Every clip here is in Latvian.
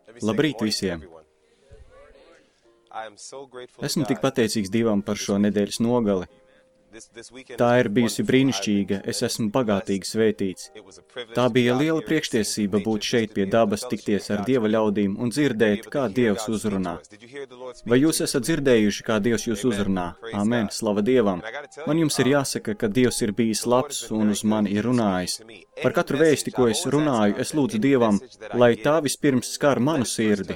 Labrīt visiem! Esmu tik pateicīgs Dievam par šo nedēļas nogali. Tā ir bijusi brīnišķīga, es esmu bagātīgi svētīts. Tā bija liela priekštiesība būt šeit pie dabas, tikties ar Dieva ļaudīm un dzirdēt, kā Dievs uzrunā. Vai jūs esat dzirdējuši, kā Dievs jūs uzrunā? Āmen, slava Dievam! Man jums ir jāsaka, ka Dievs ir bijis labs un uz mani ir runājis. Par katru vēsti, ko es runāju, es lūdzu Dievam, lai tā vispirms skar manu sirdi.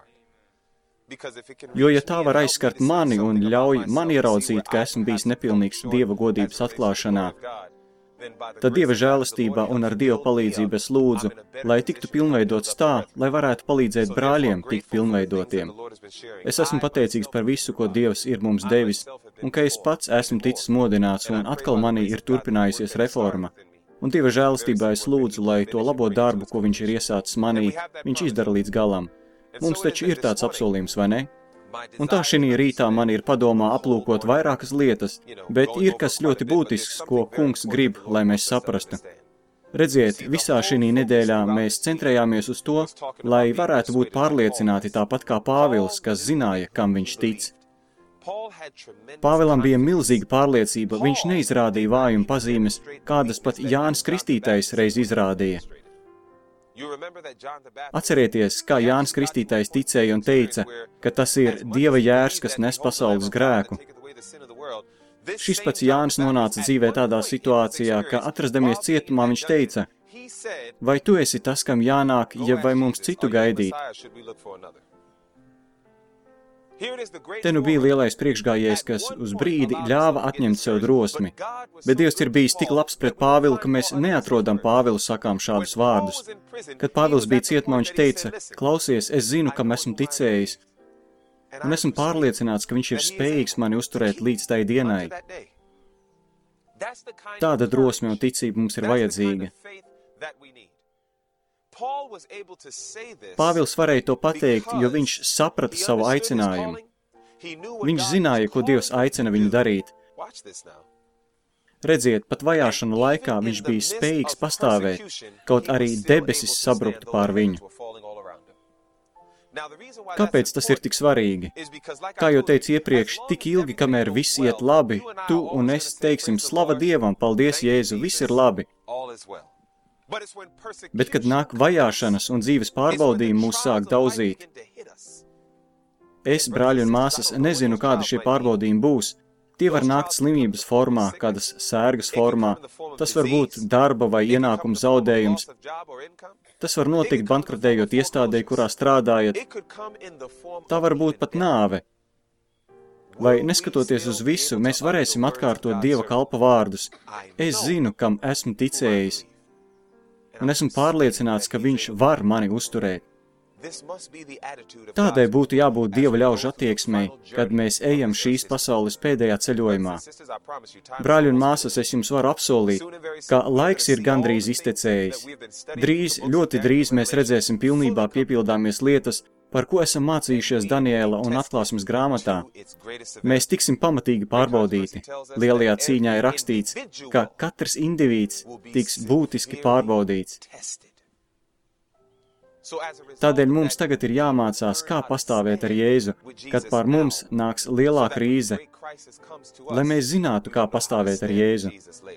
Jo, ja tā var aizskart mani un ļauj man ieraudzīt, ka esmu bijis nepilnīgs Dieva godības atklāšanā, tad Dieva žēlastībā un ar Dieva palīdzību es lūdzu, lai tiktu pilnveidots tā, lai varētu palīdzēt brāļiem tikt pilnveidotiem. Es esmu pateicīgs par visu, ko Dievs ir mums devis, un ka es pats esmu ticis modināts un atkal manī ir turpinājusies reforma. Un Dieva žēlastībā es lūdzu, lai to labo darbu, ko viņš ir iesācis manī, viņš izdara līdz galam. Mums taču ir tāds apsolījums, vai ne? Un tā šinī rītā man ir padomā aplūkot vairākas lietas, bet ir kas ļoti būtisks, ko kungs grib, lai mēs saprastu. Redziet, visā šinī nedēļā mēs centrējāmies uz to, lai varētu būt pārliecināti tāpat kā Pāvils, kas zināja, kam viņš tic. Pāvilam bija milzīga pārliecība, viņš neizrādīja vājuma pazīmes, kādas pat Jānis Kristītais reiz izrādīja. Atcerieties, kā Jānis Kristītais ticēja un teica, ka tas ir Dieva jērs, kas nes pasaules grēku. Šis pats Jānis nonāca dzīvē tādā situācijā, ka atrasdamies cietumā viņš teica, vai tu esi tas, kam jānāk, ja vai mums citu gaidīt? Te nu bija lielais priekšgājējs, kas uz brīdi ļāva atņemt sev drosmi. Bet Dievs ir bijis tik labs pret Pāvilu, ka mēs neatrodam Pāvilu sakām šādus vārdus. Kad Pāvils bija cietumā, viņš teica, klausies, es zinu, kam esmu ticējis, un esmu pārliecināts, ka viņš ir spējīgs mani uzturēt līdz tai dienai. Tāda drosme un ticība mums ir vajadzīga. Pāvils varēja to pateikt, jo viņš saprata savu aicinājumu. Viņš zināja, ko Dievs aicina viņu darīt. Redziet, pat vajāšanu laikā viņš bija spējīgs pastāvēt, kaut arī debesis sabruktu pār viņu. Kāpēc tas ir tik svarīgi? Kā jau teicu iepriekš, tik ilgi, kamēr viss iet labi, tu un es teiksim slava Dievam, paldies Jēzu, viss ir labi. Bet, kad nāk vajāšanas un dzīves pārbaudījumi mūs sāk daudzīt, es, brāļi un māsas, nezinu, kādi šie pārbaudījumi būs. Tie var nākt slimības formā, kādas sērgas formā. Tas var būt darba vai ienākuma zaudējums. Tas var notikt bankrotējot iestādē, kurā strādājat. Tā var būt pat nāve. Vai neskatoties uz visu, mēs varēsim atkārtot Dieva kalpa vārdus. Es zinu, kam esmu ticējis. Un esmu pārliecināts, ka viņš var mani uzturēt. Tādai būtu jābūt Dieva ļaužu attieksmei, kad mēs ejam šīs pasaules pēdējā ceļojumā. Brāļi un māsas, es jums varu apsolīt, ka laiks ir gandrīz iztecējis. Drīz, ļoti drīz mēs redzēsim pilnībā piepildāmies lietas, par ko esam mācījušies Daniēla un atklāsmes grāmatā. Mēs tiksim pamatīgi pārbaudīti. Lielajā cīņā ir rakstīts, ka katrs indivīds tiks būtiski pārbaudīts. Tādēļ mums tagad ir jāmācās, kā pastāvēt ar Jēzu, kad pār mums nāks lielā krīze, lai mēs zinātu, kā pastāvēt ar Jēzu.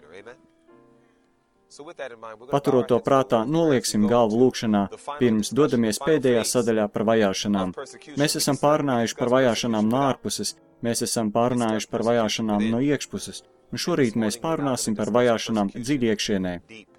Paturot to prātā, nolieksim galvu lūkšanā, pirms dodamies pēdējā sadaļā par vajāšanām. Mēs esam pārunājuši par vajāšanām no ārpuses, mēs esam pārunājuši par vajāšanām no iekšpuses, un šorīt mēs pārunāsim par vajāšanām dziļi iekšienē.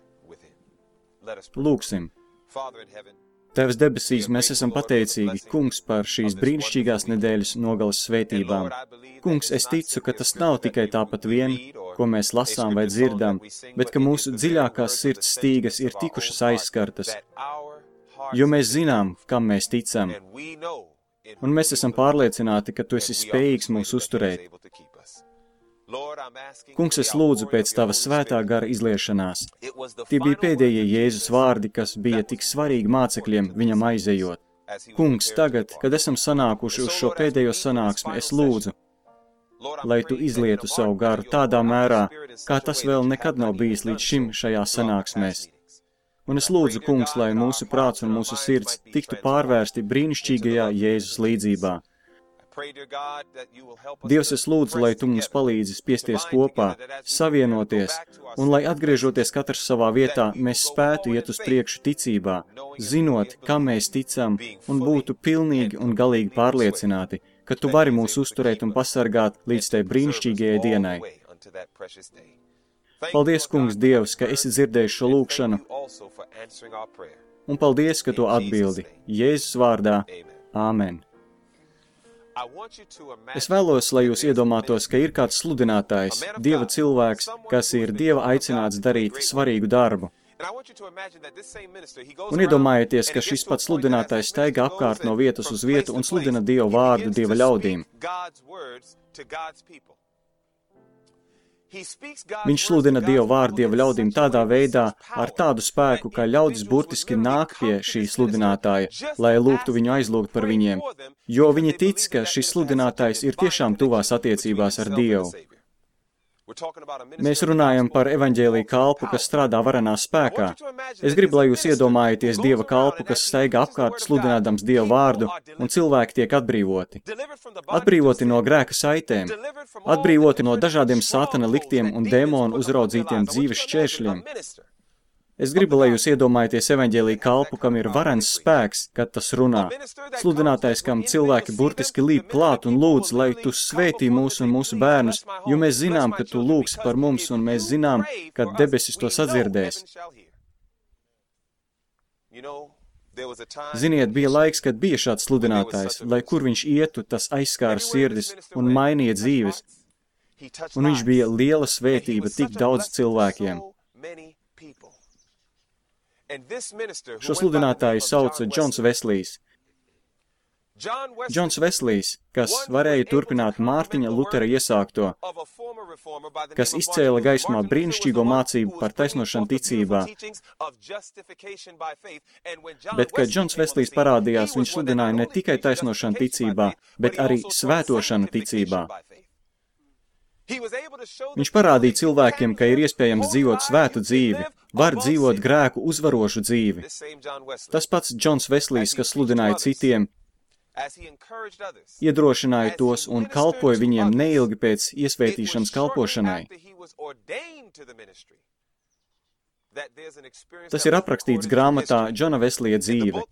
Lūksim. Tevs debesīs, mēs esam pateicīgi, Kungs, par šīs brīnišķīgās nedēļas nogales svētībām. Kungs, es ticu, ka tas nav tikai tāpat vien, ko mēs lasām vai dzirdam, bet ka mūsu dziļākās sirds stīgas ir tikušas aizskartas, jo mēs zinām, kam mēs ticam. Un mēs esam pārliecināti, ka tu esi spējīgs mūs uzturēt. Kungs, es lūdzu pēc tava svētā gara izliešanās. Tie bija pēdējie Jēzus vārdi, kas bija tik svarīgi mācekļiem viņam aizejot. Kungs, tagad, kad esam sanākuši uz šo pēdējo sanāksmi, es lūdzu, lai tu izlietu savu garu tādā mērā, kā tas vēl nekad nav bijis līdz šim šajā sanāksmēs. Un es lūdzu, kungs, lai mūsu prāts un mūsu sirds tiktu pārvērsti brīnišķīgajā Jēzus līdzībā. Dievs, es lūdzu, lai tu mums palīdzi spiesties kopā, savienoties, un lai atgriežoties katrs savā vietā, mēs spētu iet uz priekšu ticībā, zinot, kam mēs ticam, un būtu pilnīgi un galīgi pārliecināti, ka tu vari mūs uzturēt un pasargāt līdz tai brīnišķīgajai dienai. Paldies, kungs, Dievs, ka esi dzirdējis šo lūgšanu, un paldies, ka to atbildi. Jēzus vārdā. Āmen. Es vēlos, lai jūs iedomātos, ka ir kāds sludinātājs, Dieva cilvēks, kas ir Dieva aicināts darīt svarīgu darbu. Un iedomājieties, ka šis pats sludinātājs staigā apkārt no vietas uz vietu un sludina Dieva vārdu Dieva ļaudīm. Viņš sludina Dieva vārdu Dieva ļaudīm tādā veidā, ar tādu spēku, ka ļaudis burtiski nāk pie šī sludinātāja, lai lūgtu viņu aizlūgt par viņiem, jo viņi tic, ka šis sludinātājs ir tiešām tuvās attiecībās ar Dievu. Mēs runājam par evaņģēlija kalpu, kas strādā varenā spēkā. Es gribu, lai jūs iedomājaties Dieva kalpu, kas staigā apkārt sludinādams Dieva vārdu, un cilvēki tiek atbrīvoti. Atbrīvoti no grēka saitēm, atbrīvoti no dažādiem sātana liktiem un dēmonu uzraudzītiem dzīves šķēršļiem. Es gribu, lai jūs iedomājaties evaņģēlija kalpu, kam ir varens spēks, kad tas runā. Sludinātājs, kam cilvēki burtiski līp klāt un lūdz, lai tu svētī mūs un mūsu bērnus, jo mēs zinām, ka tu lūgsi par mums un mēs zinām, ka debesis to sadzirdēs. Ziniet, bija laiks, kad bija šāds sludinātājs, lai kur viņš ietu, tas aizskāra sirdis un mainīja dzīves. Un viņš bija liela svētība tik daudz cilvēkiem. Šo sludinātāju sauca Džons Veslijs. Džons Veslijs, kas varēja turpināt Mārtiņa Lutera iesākto, kas izcēla gaismā brīnišķīgo mācību par taisnošanu ticībā. Bet, kad Džons Veslijs parādījās, viņš sludināja ne tikai taisnošanu ticībā, bet arī svētošanu ticībā. Viņš parādīja cilvēkiem, ka ir iespējams dzīvot svētu dzīvi, var dzīvot grēku uzvarošu dzīvi. Tas pats Džons Veslijs, kas sludināja citiem, iedrošināja tos un kalpoja viņiem neilgi pēc iesvētīšanas kalpošanai. Tas ir aprakstīts grāmatā Džona Veslija dzīve.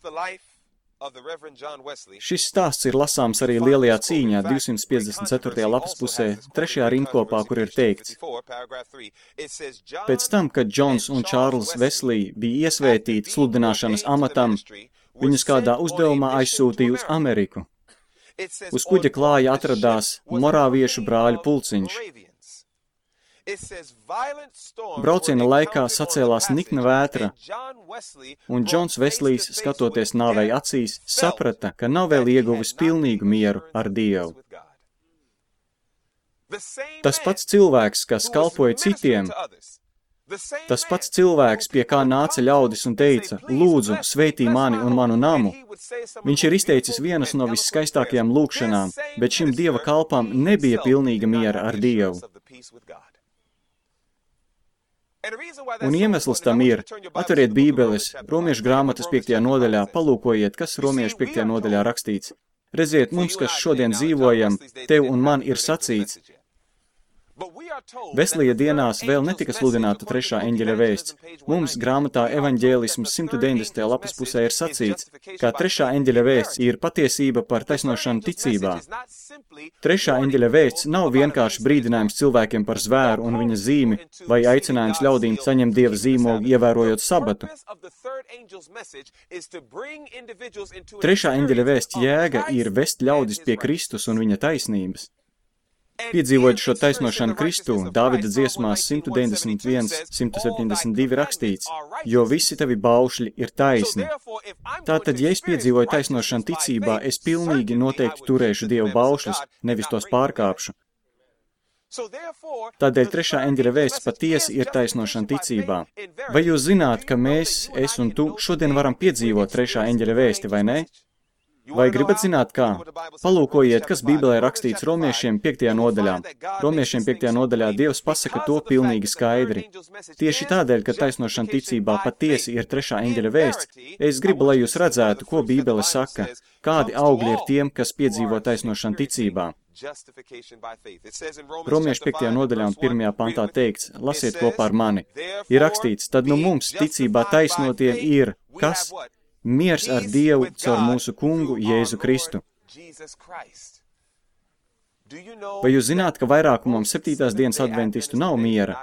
Šis stāsts ir lasāms arī Lielajā cīņā, 254. lapas pusē, 3. rindkopā, kur ir teikts: Pēc tam, kad Džons un Čārls Veslī bija iesvētīti sludināšanas amatam, viņus kādā uzdevumā aizsūtīja uz Ameriku. Uz kuģa klāja atradās morāviešu brāļu pulciņš. Brauciena laikā sacēlās nikna vētra, un Džons Veslijs, skatoties nāvei acīs, saprata, ka nav vēl ieguvis pilnīgu mieru ar Dievu. Tas pats cilvēks, kas kalpoja citiem, tas pats cilvēks, pie kā nāca ļaudis un teica: Lūdzu, svētī mani un manu namu. Viņš ir izteicis vienas no visskaistākajām lūgšanām, bet šim Dieva kalpam nebija pilnīga miera ar Dievu. Un iemesls tam ir, atveriet bībeles, Romiešu grāmatas 5. nodaļā, palūkojiet, kas Romiešu 5. nodaļā rakstīts. Redziet, mums, kas šodien dzīvojam, tev un man ir sacīts. Veslija dienās vēl netika sludināta 3. eņģeļa vēsts. Mums grāmatā Evaņģēlisms 190. lapas pusē ir sacīts, ka 3. eņģeļa vēsts ir patiesība par taisnošanu ticībā. 3. eņģeļa vēsts nav vienkārši brīdinājums cilvēkiem par zvēru un viņa zīmi vai aicinājums ļaudīm saņemt Dieva zīmogu, ievērojot sabatu. 3. eņģeļa vēsts jēga ir vest ļaudis pie Kristus un viņa taisnības. Piedzīvojot šo taisnošanu Kristū, Dāvida dziesmās 191, 172 rakstīts, jo visi tavi baušļi ir taisni. Tātad, ja es piedzīvoju taisnošanu ticībā, es pilnīgi noteikti turēšu Dievu baušļus, nevis tos pārkāpšu. Tādēļ 3. eņģeļa vēsts patiesi ir taisnošana ticībā. Vai jūs zināt, ka mēs, es un tu, šodien varam piedzīvot 3. eņģeļa vēsti, vai ne? Vai gribat zināt, kā? Palūkojiet, kas Bībelē rakstīts Romiešiem 5. nodaļā. Romiešiem 5. nodaļā Dievs pasaka to pilnīgi skaidri. Tieši tādēļ, ka taisnošana ticībā patiesi ir trešā eņģeļa vēsts, es gribu, lai jūs redzētu, ko Bībele saka, kādi augļi ir tiem, kas piedzīvo taisnošanu ticībā. Romiešu 5. nodaļā un 1. pantā teikts, lasiet kopā ar mani, ir rakstīts, tad nu mums ticībā taisnotie ir, kas? Miers ar Dievu caur mūsu kungu Jēzu Kristu. Vai jūs zināt, ka vairākumam 7. dienas adventistu nav miera?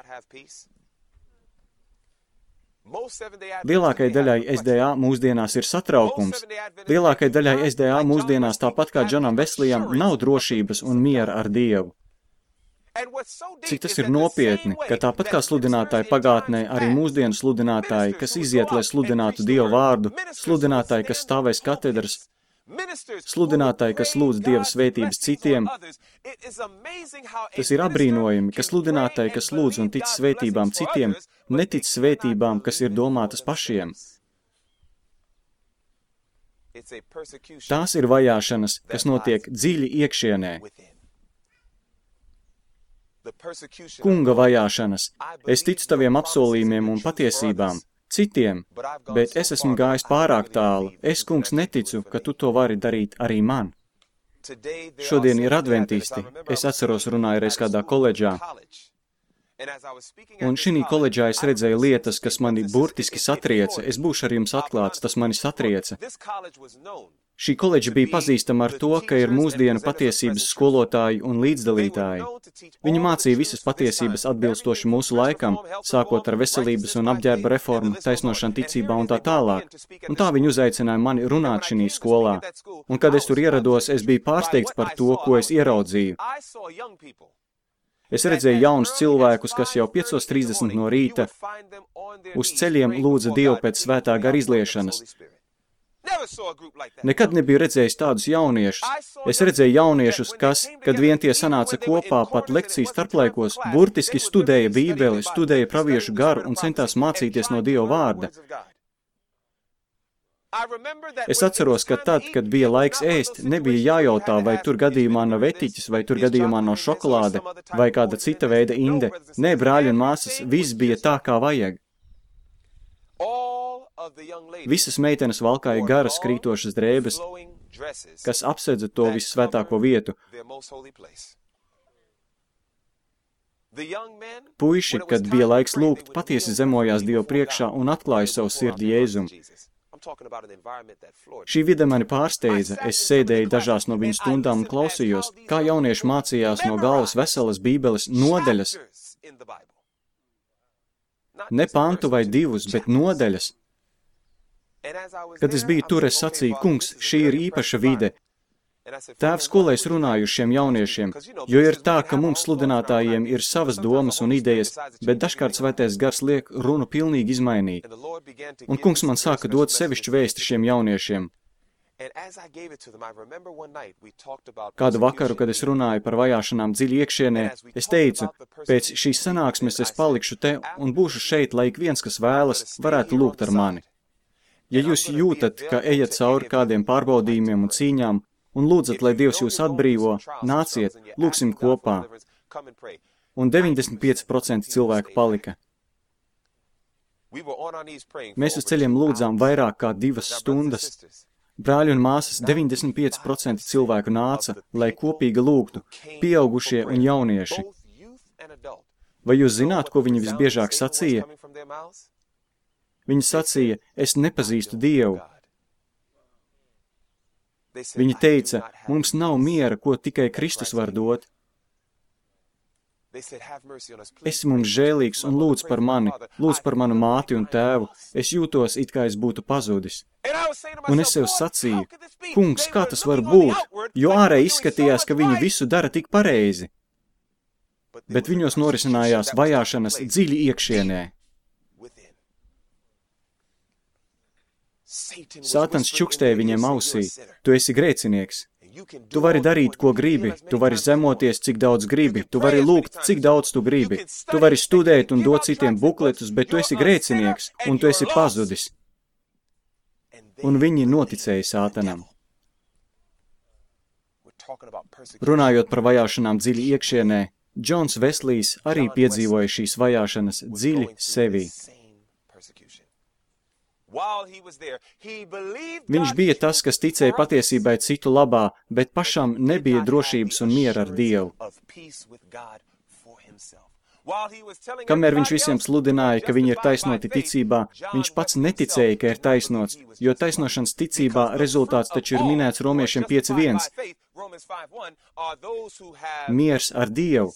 Lielākai daļai SDA mūsdienās ir satraukums. Lielākai daļai SDA mūsdienās, tāpat kā Džonam Veslijam, nav drošības un miera ar Dievu. Cik tas ir nopietni, ka tāpat kā sludinātāji pagātnē, arī mūsdienu sludinātāji, kas iziet, lai sludinātu Dievu vārdu, sludinātāji, kas stāvēs katedras, sludinātāji, kas lūdz Dieva svētības citiem, tas ir apbrīnojami, ka sludinātāji, kas lūdz un tic svētībām citiem, netic svētībām, kas ir domātas pašiem. Tās ir vajāšanas, kas notiek dziļi iekšienē. Kunga vajāšanas. Es ticu taviem apsolījumiem un patiesībām, citiem, bet es esmu gājis pārāk tālu. Es, kungs, neticu, ka tu to vari darīt arī man. Šodien ir adventisti. Es atceros, runāju reiz kādā koledžā. Un šī koledžā es redzēju lietas, kas mani burtiski satrieca. Es būšu ar jums atklāts, tas mani satrieca. Šī koledža bija pazīstama ar to, ka ir mūsdienu patiesības skolotāji un līdzdalītāji. Viņi mācīja visas patiesības atbilstoši mūsu laikam, sākot ar veselības un apģērba reformu, taisnošanu ticībā un tā tālāk. Un tā viņi uzaicināja mani runāt šī skolā. Un kad es tur ierados, es biju pārsteigts par to, ko es ieraudzīju. Es redzēju jaunus cilvēkus, kas jau 5:30 no rīta uz ceļiem lūdza Dievu pēc svētā gara izliešanas. Nekad nebiju redzējis tādus jauniešus. Es redzēju jauniešus, kas, kad vien tie sanāca kopā pat lekcijas starplaikos, burtiski studēja Bībeli, studēja praviešu garu un centās mācīties no Dieva vārda. Es atceros, ka tad, kad bija laiks ēst, nebija jājautā, vai tur gadījumā nav etiķis, vai tur gadījumā nav šokolāde, vai kāda cita veida inde. Nē, brāļi un māsas, viss bija tā, kā vajag. Visas meitenes valkāja garas krītošas drēbes, kas apsedza to vissvētāko vietu. Puiši, kad bija laiks lūgt, patiesi zemojās Dievu priekšā un atklāja savu sirdi Jēzum. Šī vide mani pārsteidza. Es sēdēju dažās no viņu stundām un klausījos, kā jaunieši mācījās no galvas veselas Bībeles nodaļas. Ne pantu vai divus, bet nodaļas. Kad es biju tur, es sacīju, kungs, šī ir īpaša vide. Tēvs, ko lai es runāju uz šiem jauniešiem, jo ir tā, ka mums sludinātājiem ir savas domas un idejas, bet dažkārt svētais gars liek runu pilnīgi izmainīt. Un kungs man sāka dot sevišķu vēsti šiem jauniešiem. Kādu vakaru, kad es runāju par vajāšanām dziļi iekšienē, es teicu, pēc šīs sanāksmes es palikšu te un būšu šeit, lai ik viens, kas vēlas, varētu lūgt ar mani. Ja jūs jūtat, ka ejat cauri kādiem pārbaudījumiem un cīņām, un lūdzat, lai Dievs jūs atbrīvo, nāciet, lūgsim kopā. Un 95% cilvēku palika. Mēs uz ceļiem lūdzām vairāk kā 2 stundas. Brāļi un māsas, 95% cilvēku nāca, lai kopīgi lūgtu, pieaugušie un jaunieši. Vai jūs zināt, ko viņi visbiežāk sacīja? Viņi sacīja, es nepazīstu Dievu. Viņi teica, mums nav miera, ko tikai Kristus var dot. Esi mums žēlīgs un lūdz par mani, lūdz par manu māti un tēvu. Es jūtos, it kā es būtu pazudis. Un es sev sacīju, kungs, kā tas var būt, jo ārēji izskatījās, ka viņi visu dara tik pareizi. Bet viņos norisinājās vajāšanas dziļi iekšienē. Sātans čukstēja viņiem ausī, tu esi grēcinieks. Tu vari darīt, ko gribi, tu vari zemoties, cik daudz gribi, tu vari lūgt, cik daudz tu gribi, tu vari studēt un dot citiem bukletus, bet tu esi grēcinieks un tu esi pazudis. Un viņi noticēja Sātanam. Runājot par vajāšanām dziļi iekšienē, Džons Veslijs arī piedzīvoja šīs vajāšanas dziļi sevī. Viņš bija tas, kas ticēja patiesībai citu labā, bet pašam nebija drošības un miera ar Dievu. Kamēr viņš visiem sludināja, ka viņi ir taisnoti ticībā, viņš pats neticēja, ka ir taisnots, jo taisnošanas ticībā rezultāts taču ir minēts Romiešiem 5.1. Miers ar Dievu.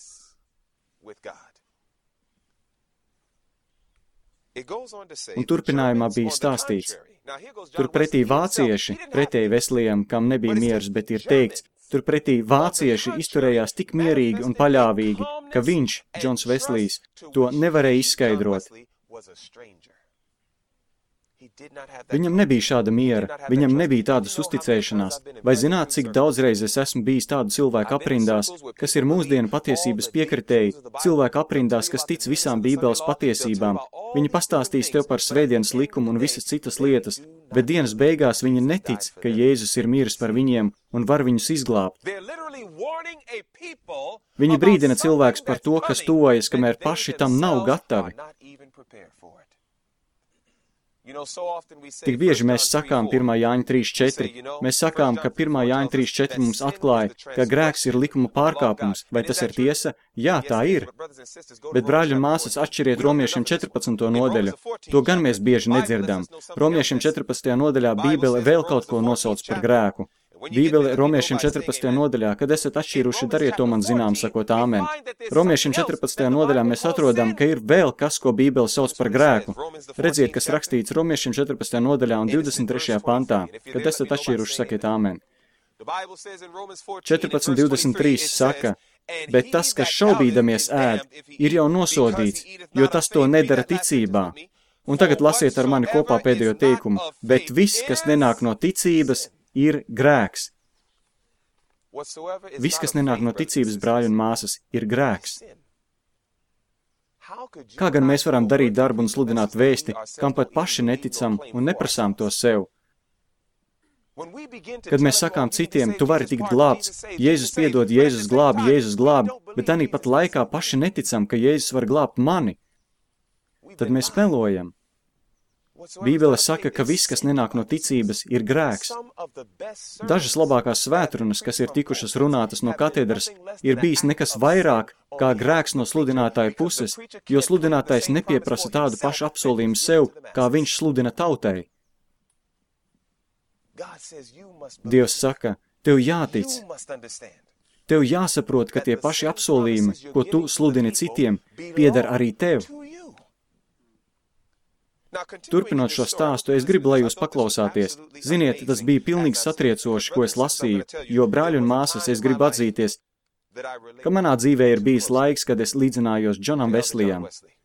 Un turpinājumā bija stāstīts. Turpretī vācieši, pretēji Veslijam, kam nebija miers, bet ir teikts, turpretī vācieši izturējās tik mierīgi un paļāvīgi, ka viņš, Džons Veslijs, to nevarēja izskaidrot. Viņam nebija šāda miera, viņam nebija tādas uzticēšanās. Vai zināt, cik daudzreiz es esmu bijis tādu cilvēku aprindās, kas ir mūsdienu patiesības piekritēji, cilvēku aprindās, kas tic visām Bībeles patiesībām. Viņi pastāstīs tev par svētdienas likumu un visas citas lietas, bet dienas beigās viņi netic, ka Jēzus ir miris par viņiem un var viņus izglābt. Viņi brīdina cilvēkus par to, kas tuvojas, kamēr paši tam nav gatavi. Tik bieži mēs sakām 1. Jāņa 3.4. Mēs sakām, ka 1. Jāņa 3.4 mums atklāja, ka grēks ir likuma pārkāpums. Vai tas ir tiesa? Jā, tā ir. Bet, brāļi un māsas, atšķiriet Romiešiem 14. nodaļu. To gan mēs bieži nedzirdam. Romiešiem 14. nodaļā Bībele vēl kaut ko nosauc par grēku. Bībele Romiešiem 14. nodaļā, kad esat atšķīruši, dariet to man zinām, sakot āmen. Romiešiem 14. nodaļā mēs atrodam, ka ir vēl kas, ko Bībele sauc par grēku. Redziet, kas rakstīts Romiešiem 14. nodaļā un 23. pantā, kad esat atšķīruši, sakiet āmen. 14.23 saka, bet tas, kas šaubīdamies ēd, ir jau nosodīts, jo tas to nedara ticībā. Un tagad lasiet ar mani kopā pēdējo teikumu, bet viss, kas nenāk no ticības, ir grēks. Viss, kas nenāk no ticības, brāļi un māsas, ir grēks. Kā gan mēs varam darīt darbu un sludināt vēsti, kam pat paši neticam un neprasām to sev? Kad mēs sakām citiem, tu vari tikt glābts, Jēzus piedod, Jēzus glāb, bet tanī pat laikā paši neticam, ka Jēzus var glābt mani, tad mēs melojam. Bībele saka, ka viss, kas nenāk no ticības, ir grēks. Dažas labākās svētrunas, kas ir tikušas runātas no katedras, ir bijis nekas vairāk kā grēks no sludinātāja puses, jo sludinātājs nepieprasa tādu pašu apsolījumu sev, kā viņš sludina tautai. Dievs saka, tev jātic. Tev jāsaprot, ka tie paši apsolījumi, ko tu sludini citiem, pieder arī tev. Turpinot šo stāstu, es gribu, lai jūs paklausāties. Ziniet, tas bija pilnīgi satriecoši, ko es lasīju, jo, brāļi un māsas, es gribu atzīties, ka manā dzīvē ir bijis laiks, kad es līdzinājos Džonam Veslijam.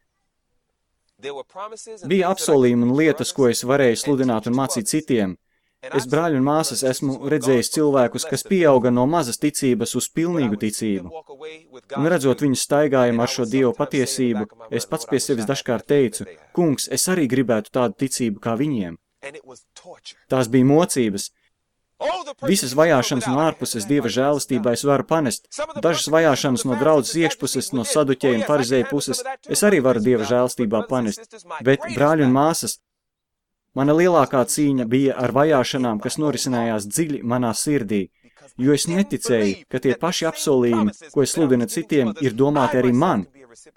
Bija apsolījumi un lietas, ko es varēju sludināt un mācīt citiem. Es, brāļi un māsas, esmu redzējis cilvēkus, kas pieauga no mazas ticības uz pilnīgu ticību. Un redzot viņu staigājumu ar šo Dievu patiesību, es pats pie sevis dažkārt teicu, kungs, es arī gribētu tādu ticību kā viņiem. Tās bija mocības. Visas vajāšanas no ārpuses Dieva žēlastībā es varu panest. Dažas vajāšanas no draudzes iekšpuses, no saduķeja un farizēja puses, es arī varu Dieva žēlastībā panest. Bet, brāļi un māsas, mana lielākā cīņa bija ar vajāšanām, kas norisinājās dziļi manā sirdī, jo es neticēju, ka tie paši apsolījumi, ko es sludinu citiem, ir domāti arī man.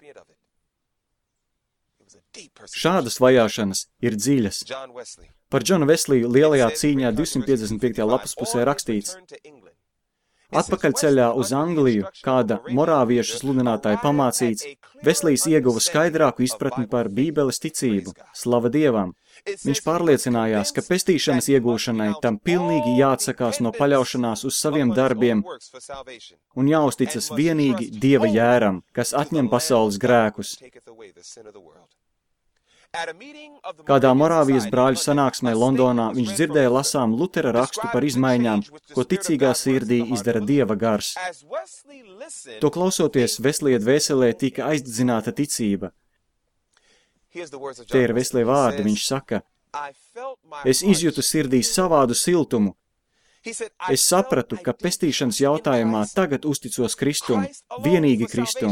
Šādas vajāšanas ir dziļas. Par Džonu Vesliju lielajā cīņā 255. lapas pusē rakstīts. Atpakaļceļā uz Angliju, kāda morāviešu sludinātāja pamācīts, Veslijs ieguva skaidrāku izpratni par Bībeles ticību, slava Dievam. Viņš pārliecinājās, ka pestīšanas iegūšanai tam pilnīgi jāatsakās no paļaušanās uz saviem darbiem un jāuzticas vienīgi Dieva jēram, kas atņem pasaules grēkus. Kādā Morāvijas brāļu sanāksmē Londonā viņš dzirdēja lasām Lutera rakstu par izmaiņām, ko ticīgā sirdī izdara Dieva gars. To klausoties, Veslija dvēselē tika aizdedzināta ticība. Te ir Veslija vārdi, viņš saka, es izjūtu sirdī savādu siltumu. Es sapratu, ka pestīšanas jautājumā tagad uzticos Kristum, vienīgi Kristum,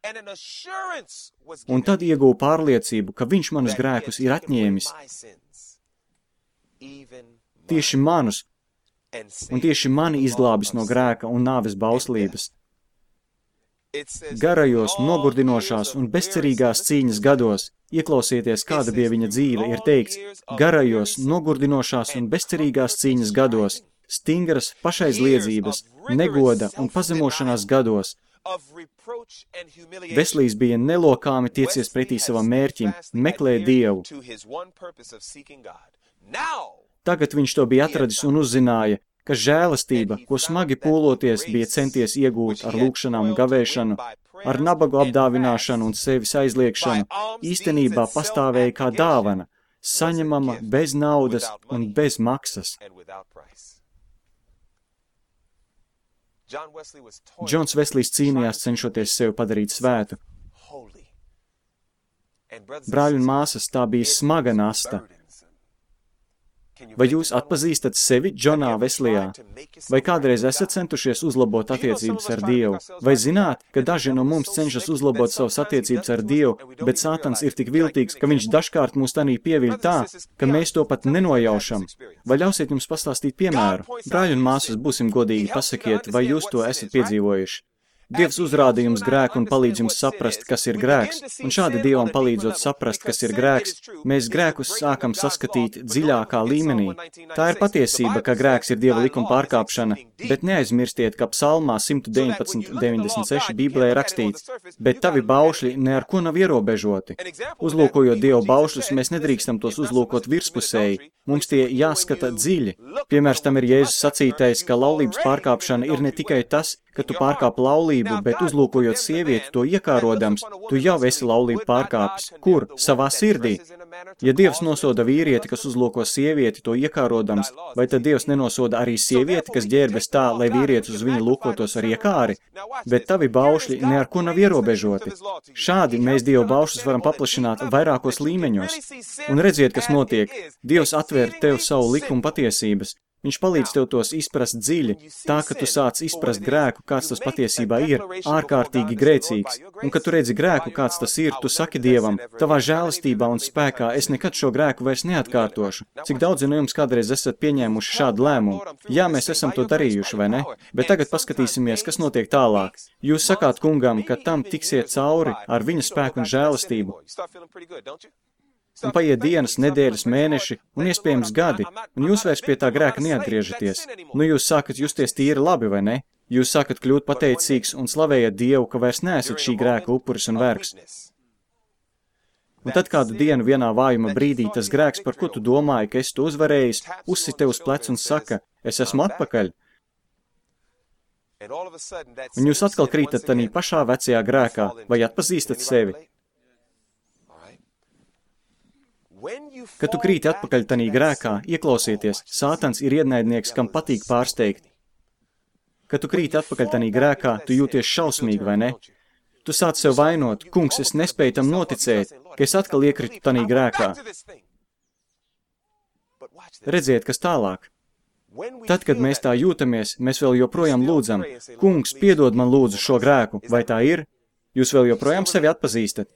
un tad ieguvu pārliecību, ka viņš manus grēkus ir atņēmis. Tieši manus, un tieši mani izglābis no grēka un nāves bauslības. Garajos, nogurdinošās un bezcerīgās cīņas gados, ieklausieties, kāda bija viņa dzīve, ir teikts, garajos, nogurdinošās un bezcerīgās cīņas gados, stingras pašaizliedzības, negoda un pazemošanās gados. Veslīs bija nelokāmi tiecies pretī savam mērķim, meklē Dievu. Tagad viņš to bija atradis un uzzināja, ka žēlastība, ko smagi pūloties bija centies iegūt ar lūkšanām un gavēšanu, ar nabagu apdāvināšanu un sevis aizliekšanu, īstenībā pastāvēja kā dāvana, saņemama bez naudas un bez maksas. Džons Veslijs cīnījās cenšoties sevi padarīt svētu. Brāļi un māsas, tā bija smaga nasta. Vai jūs atpazīstat sevi Džonā Veslijā? Vai kādreiz esat centušies uzlabot attiecības ar Dievu? Vai zināt, ka daži no mums cenšas uzlabot savas attiecības ar Dievu, bet Sātans ir tik viltīgs, ka viņš dažkārt mūs tanī pieviļ tā, ka mēs to pat nenojaušam? Vai ļausiet jums pastāstīt piemēru? Brāļi un māsas, būsim godīgi, pasakiet, vai jūs to esat piedzīvojuši? Dievs uzrāda jums grēku un palīdz jums saprast, kas ir grēks, un šādi Dievam palīdzot saprast, kas ir grēks, mēs grēkus sākam saskatīt dziļākā līmenī. Tā ir patiesība, ka grēks ir Dieva likuma pārkāpšana, bet neaizmirstiet, ka psalmā 119:96 Bībelē rakstīts, bet tavi baušļi ne ar ko nav ierobežoti. Uzlūkojot Dieva baušļus, mēs nedrīkstam tos uzlūkot virspusēji, mums tie jāskata dziļi. Piemērs tam ir Jēzus sacītais, ka laulības pārkāpšana ir ne tikai tas, ka tu pārkāp laulību, bet uzlūkojot sievieti to iekārodams, tu jau esi laulību pārkāpis. Kur? Savā sirdī. Ja Dievs nosoda vīrieti, kas uzlūko sievieti to iekārodams, vai tad Dievs nenosoda arī sievieti, kas ģērbjas tā, lai vīrietis uz viņu lūkotos ar iekāri? Bet tavi baušļi ne ar ko nav ierobežoti. Šādi mēs Dieva baušļus varam paplašināt vairākos līmeņos. Un redziet, kas notiek. Dievs atver tev savu likumu patiesības. Viņš palīdz tev tos izprast dziļi, tā, ka tu sāc izprast grēku, kāds tas patiesībā ir, ārkārtīgi grēcīgs. Un, kad tu redzi grēku, kāds tas ir, tu saki Dievam, tavā žēlastībā un spēkā es nekad šo grēku vairs neatkārtošu. Cik daudzi no jums kādreiz esat pieņēmuši šādu lēmumu? Jā, mēs esam to darījuši, vai ne? Bet tagad paskatīsimies, kas notiek tālāk. Jūs sakāt kungam, ka tam tiksiet cauri ar viņa spēku un žēlastību. Un paiet dienas, nedēļas, mēneši un iespējams gadi, un jūs vairs pie tā grēka neatgriežaties. Nu jūs sākat justies tīri labi, vai ne? Jūs sākat kļūt pateicīgs un slavējat Dievu, ka vairs neesat šī grēka upuris un vergs. Un tad kādu dienu vienā vājuma brīdī tas grēks, par ko tu domāji, ka esi to uzvarējis, uzsit tev uz pleca un saka, es esmu atpakaļ. Un jūs atkal krītat tanī pašā vecajā grēkā, vai atpazīstat sevi? Kad tu krīti atpakaļ tanī grēkā, ieklausieties, Sātans ir ienaidnieks, kam patīk pārsteigt. Kad tu krīti atpakaļ tanī grēkā, tu jūties šausmīgi, vai ne? Tu sāc sev vainot, kungs, es nespēju tam noticēt, ka es atkal iekritu tanī grēkā. Redziet, kas tālāk. Tad, kad mēs tā jūtamies, mēs vēl joprojām lūdzam, kungs, piedod man lūdzu šo grēku, vai tā ir? Jūs vēl joprojām sevi atpazīstat?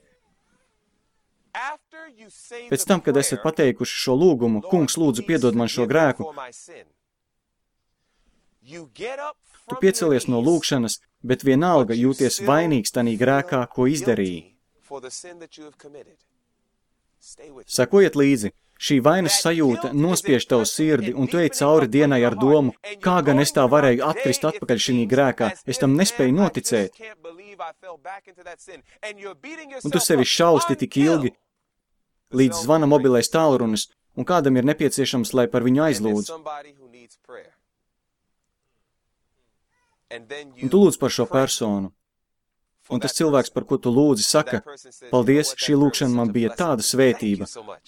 Pēc tam, kad esat pateikuši šo lūgumu, kungs, lūdzu, piedod man šo grēku, tu piecelies no lūkšanas, bet vienalga jūties vainīgs tanī grēkā, ko izdarīji. Sekojiet līdzi, šī vainas sajūta nospiež tavu sirdi, un tu ej cauri dienai ar domu, kā gan es tā varēju atkrist atpakaļ šī grēkā, es tam nespēju noticēt. Un tu sevi šausti tik ilgi, līdz zvana mobilais tālrunis, un kādam ir nepieciešams, lai par viņu aizlūdz. Un tu lūdz par šo personu. Un tas cilvēks, par ko tu lūdzi, saka, paldies, šī lūkšana man bija tāda svētība.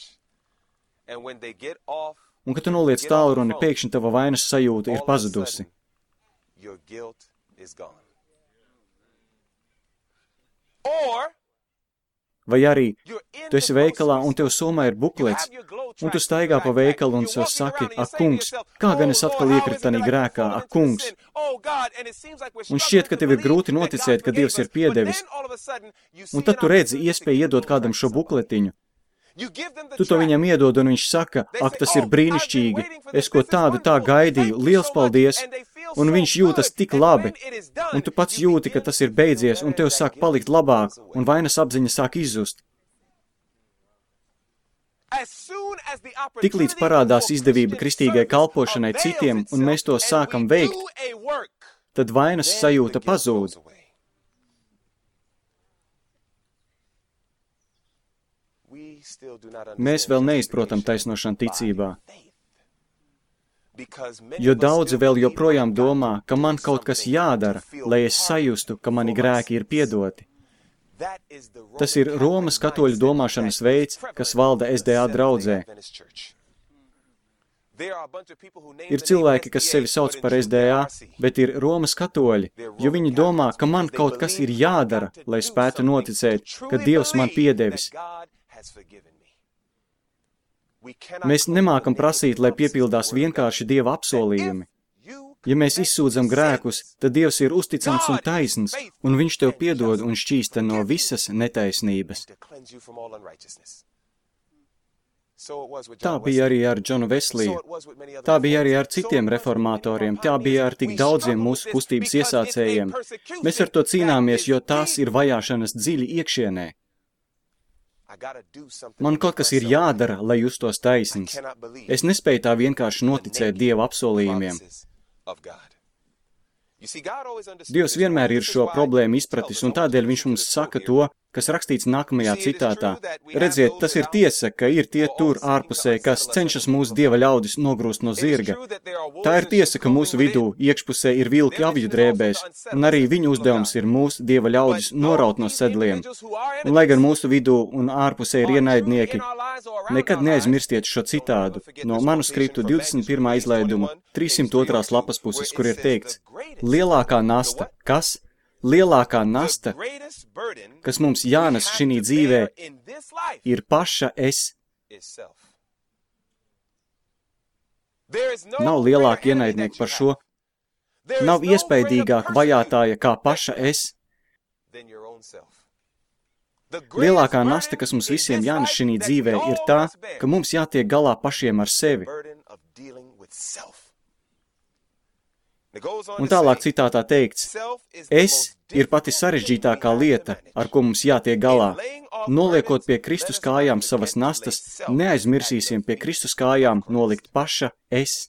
Un, kad tu noliec tālruni, pēkšņi tava vainas sajūta ir pazudusi. Vai arī tu esi veikalā un tev somā ir buklets, un tu staigā pa veikalu un sev saki, ak, kungs, kā gan es atkal iekritu tanī grēkā, ak, kungs. Un šķiet, ka tev ir grūti noticēt, ka Dievs ir piedevis, un tad tu redzi iespēju iedot kādam šo bukletiņu. Tu to viņam iedod, un viņš saka, ak, tas ir brīnišķīgi, es ko tādu tā gaidīju, liels paldies, un viņš jūtas tik labi, un tu pats jūti, ka tas ir beidzies, un tev sāk palikt labāk, un vainas apziņa sāk izzust. Tiklīdz parādās izdevība kristīgai kalpošanai citiem, un mēs to sākam veikt, tad vainas sajūta pazūd. Mēs vēl neizprotam taisnošanu ticībā, jo daudzi vēl joprojām domā, ka man kaut kas jādara, lai es sajustu, ka mani grēki ir piedoti. Tas ir Romas katoļu domāšanas veids, kas valda SDA draudzē. Ir cilvēki, kas sevi sauc par SDA, bet ir Romas katoļi, jo viņi domā, ka man kaut kas ir jādara, lai spētu noticēt, ka Dievs man piedevis. Mēs nemākam prasīt, lai piepildās vienkārši Dieva apsolījumi. Ja mēs izsūdzam grēkus, tad Dievs ir uzticams un taisns, un Viņš tev piedod un šķīsta no visas netaisnības. Tā bija arī ar Džonu Vesliju. Tā bija arī ar citiem reformatoriem. Tā bija ar tik daudziem mūsu kustības iesācējiem. Mēs ar to cīnāmies, jo tās ir vajāšanas dziļi iekšienē. Man kaut kas ir jādara, lai justos taisns. Es nespēju tā vienkārši noticēt Dieva apsolījumiem. Dievs vienmēr ir šo problēmu izpratis, un tādēļ viņš mums saka to, kas rakstīts nākamajā citātā. Redziet, tas ir tiesa, ka ir tie tur ārpusē, kas cenšas mūsu Dieva ļaudis nogrūst no zirga. Tā ir tiesa, ka mūsu vidū iekšpusē ir vilki avju drēbēs, un arī viņu uzdevums ir mūsu Dieva ļaudis noraut no sedliem. Un lai gan mūsu vidū un ārpusē ir ienaidnieki, nekad neaizmirstiet šo citādu no manuskriptu 21. izlaiduma 302. lapas puses, kur ir teikts: lielākā nasta, kas? Lielākā nasta, kas mums jānes šinī dzīvē, ir paša es. Nav lielāka ienaidnieka par šo. Nav iespaidīgāka vajātāja kā paša es. Lielākā nasta, kas mums visiem jānes šinī dzīvē, ir tā, ka mums jātiek galā pašiem ar sevi. Un tālāk citātā teikts: es ir pati sarežģītākā lieta, ar ko mums jātiek galā. Noliekot pie Kristus kājām savas nastas, neaizmirsīsim pie Kristus kājām nolikt paša es.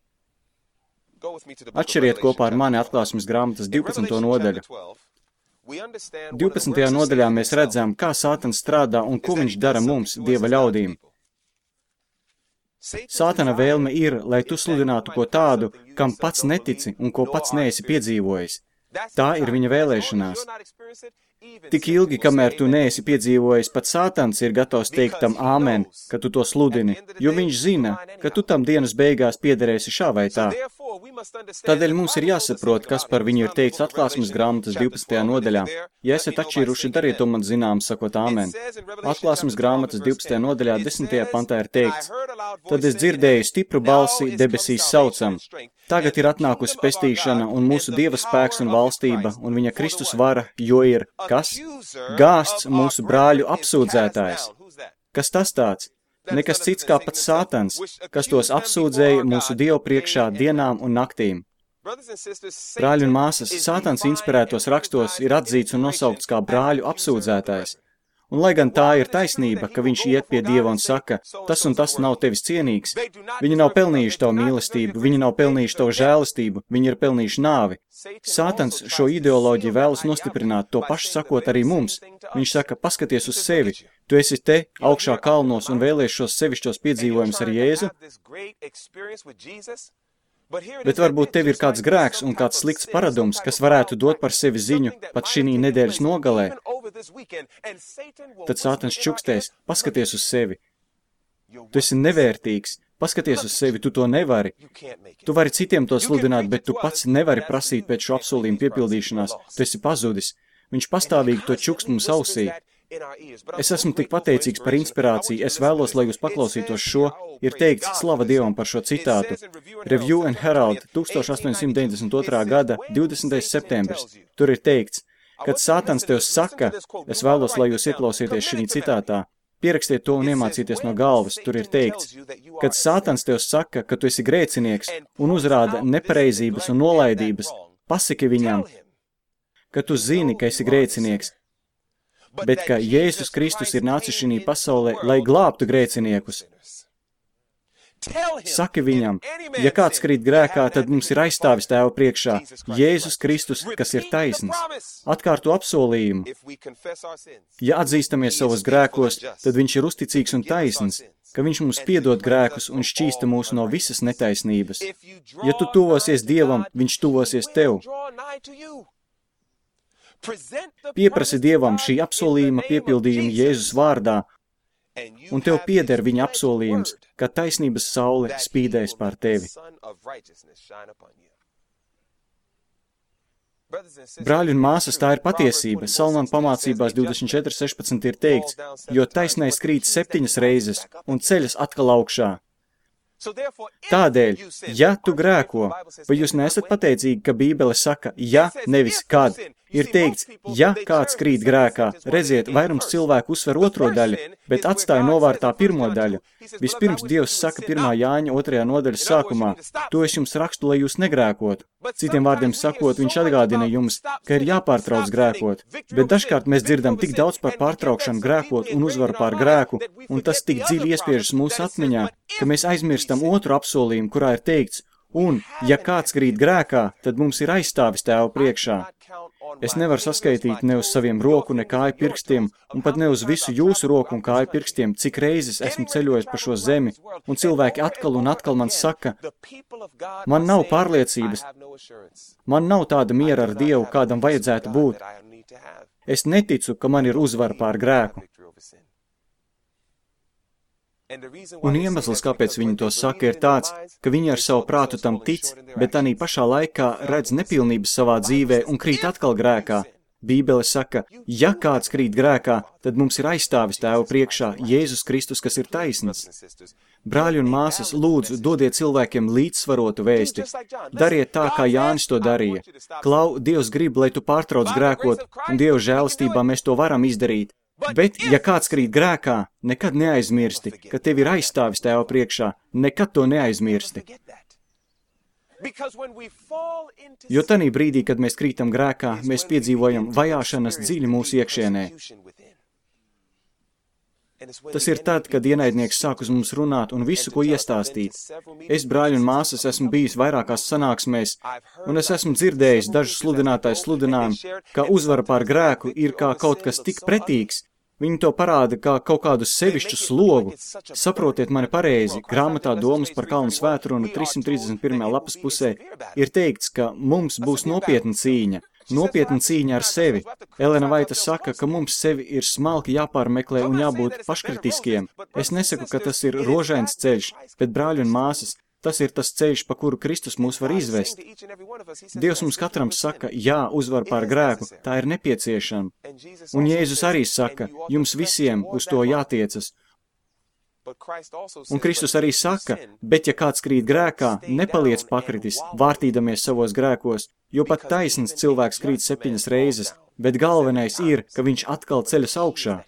Atšķiriet kopā ar mani Atklāsmes grāmatas 12. nodaļu. 12. nodaļā mēs redzam, kā Sātans strādā un ko viņš dara mums, Dieva ļaudīm. Sātana vēlme ir, lai tu sludinātu ko tādu, kam pats netici un ko pats neesi piedzīvojis. Tā ir viņa vēlēšanās. Tik ilgi, kamēr tu neesi piedzīvojis, pat Sātans ir gatavs teikt tam āmen, ka tu to sludini, jo viņš zina, ka tu tam dienas beigās piederēsi šā vai tā. Tādēļ mums ir jāsaprot, kas par viņu ir teikts Atklāsmes grāmatas 12. nodaļā. Ja esat atšķīruši, dariet to man zinām, sakot āmen. Atklāsmes grāmatas 12. nodaļā 10. pantā ir teikts: tad es dzirdēju stipru balsi debesīs saucam: tagad ir atnākusi pestīšana un mūsu Dieva spēks un valstība un viņa Kristus vara, jo ir, kas? Gāsts mūsu brāļu apsūdzētājs. Kas tas tāds? Nekas cits kā pats Sātans, kas tos apsūdzēja mūsu Dievu priekšā dienām un naktīm. Brāļi un māsas, Sātans inspirētos rakstos ir atzīts un nosaukts kā brāļu apsūdzētājs. Un lai gan tā ir taisnība, ka viņš iet pie Dieva un saka, tas un tas nav tevis cienīgs, viņi nav pelnījuši tavu mīlestību, viņi nav pelnījuši tavu žēlistību, viņi ir pelnījuši nāvi. Sātans šo ideoloģiju vēlas nostiprināt, to pašu sakot arī mums. Viņš saka, paskaties uz sevi, tu esi te, augšā kalnos un vēlies šos sevišķos piedzīvojumus ar Jēzu, bet varbūt tev ir kāds grēks un kāds slikts paradums, kas varētu dot par sevi ziņu pat šī nedēļas nogalē. Tad Sātans čukstēs, paskaties uz sevi. Tu esi nevērtīgs, paskaties uz sevi, tu to nevari. Tu vari citiem to sludināt, bet tu pats nevari prasīt pēc šo apsolījumu piepildīšanās. Tu esi pazudis. Viņš pastāvīgi to čukst mums ausī. Es esmu tik pateicīgs par inspirāciju, es vēlos, lai jūs paklausītos šo, ir teikts slava Dievam par šo citātu. Review and Herald, 1892. gada 20. septembris. Tur ir teikts, kad Sātans tev saka, es vēlos, lai jūs ieklausieties šī citātā, pierakstiet to un iemācieties no galvas, tur ir teikts, kad Sātans tev saka, ka tu esi grēcinieks un uzrāda nepareizības un nolaidības, pasaki viņam, ka tu zini, ka esi grēcinieks, bet ka Jēzus Kristus ir nācis šī pasaulē, lai glābtu grēciniekus. Saki viņam, ja kāds krīt grēkā, tad mums ir aizstāvis Tēva priekšā, Jēzus Kristus, kas ir taisns. Atkārto apsolījumu. Ja atzīstamies savos grēkos, tad viņš ir uzticīgs un taisns, ka viņš mums piedod grēkus un šķīsta mūs no visas netaisnības. Ja tu tuvosies Dievam, viņš tuvosies tev. Pieprasi Dievam šī apsolījuma piepildījumu Jēzus vārdā, un tev pieder viņa apsolījums, ka taisnības saule spīdēs pār tevi. Brāļi un māsas, tā ir patiesība. Salmāna pamācībās 24:16 ir teikts, jo taisnais krīt 7 reizes un ceļas atkal augšā. Tādēļ, ja tu grēko, vai jūs neesat pateicīgi, ka Bībele saka, ja, nevis kad, ir teikts, ja kāds krīt grēkā, redziet, vairums cilvēku uzsver otro daļu, bet atstāja novārtā pirmo daļu. Vispirms Dievs saka 1. Jāņa 2. nodaļas sākumā, to es jums rakstu, lai jūs negrēkotu. Citiem vārdiem sakot, viņš atgādina jums, ka ir jāpārtrauc grēkot, bet dažkārt mēs dzirdam tik daudz par pārtraukšanu grēkot un uzvaru pār grēku, un tas tik dziļi iespiežas mūsu atmiņā, ka mēs aizmirstam otru apsolījumu, kurā ir teikts, un, ja kāds krīt grēkā, tad mums ir aizstāvis Tēva priekšā. Es nevaru saskaitīt ne uz saviem roku, ne kāju pirkstiem, un pat ne uz visu jūsu roku un kāju pirkstiem, cik reizes esmu ceļojis pa šo zemi, un cilvēki atkal un atkal man saka, man nav pārliecības, man nav tāda miera ar Dievu, kādam vajadzētu būt. Es neticu, ka man ir uzvara pār grēku. Un iemesls, kāpēc viņi to saka, ir tāds, ka viņi ar savu prātu tam tic, bet tanī pašā laikā redz nepilnības savā dzīvē un krīt atkal grēkā. Bībele saka, ja kāds krīt grēkā, tad mums ir aizstāvis Tēva priekšā Jēzus Kristus, kas ir taisns. Brāļi un māsas, lūdzu, dodiet cilvēkiem līdzsvarotu vēsti. Dariet tā, kā Jānis to darīja. Klau, Dievs grib, lai tu pārtrauc grēkot, un Dieva žēlastībā mēs to varam izdarīt. Bet, ja kāds krīt grēkā, nekad neaizmirsti, ka tev ir aizstāvis Tēva priekšā, nekad to neaizmirsti. Jo tanī brīdī, kad mēs krītam grēkā, mēs piedzīvojam vajāšanas dziļi mūsu iekšienē. Tas ir tad, kad ienaidnieks sāk uz mums runāt un visu, ko iestāstīt. Es, brāļi un māsas, esmu bijis vairākās sanāksmēs, un es esmu dzirdējis dažu sludinātāju sludinājumu, ka uzvara pār grēku ir kā kaut kas tik pretīgs. Viņi to parāda kā kaut kādu sevišķu slogu. Saprotiet mani pareizi, grāmatā Domas par Kalnu svētrunu 331. lapas pusē ir teikts, ka mums būs nopietna cīņa. Nopietna cīņa ar sevi. Elena Vaita saka, ka mums sevi ir smalki jāpārmeklē un jābūt paškritiskiem. Es nesaku, ka tas ir rožains ceļš, bet brāļi un māsas, tas ir tas ceļš, pa kuru Kristus mūs var izvest. Dievs mums katram saka, jā, uzvar pār grēku, tā ir nepieciešama. Un Jēzus arī saka, jums visiem uz to jātiecas. Un Kristus arī saka, bet ja kāds krīt grēkā, nepaliec pakritis, vārtīdamies savos grēkos, jo pat taisns cilvēks krīt 7 reizes, bet galvenais ir, ka viņš atkal ceļas augšā.